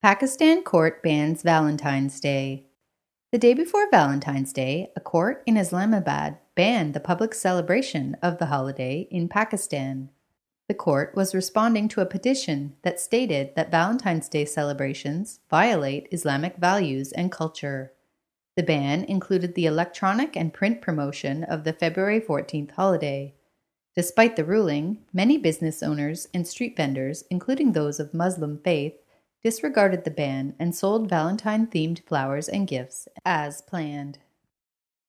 Pakistan court bans Valentine's Day. The day before Valentine's Day, a court in Islamabad banned the public celebration of the holiday in Pakistan. The court was responding to a petition that stated that Valentine's Day celebrations violate Islamic values and culture. The ban included the electronic and print promotion of the February 14th holiday. Despite the ruling, many business owners and street vendors, including those of Muslim faith, disregarded the ban and sold Valentine-themed flowers and gifts as planned.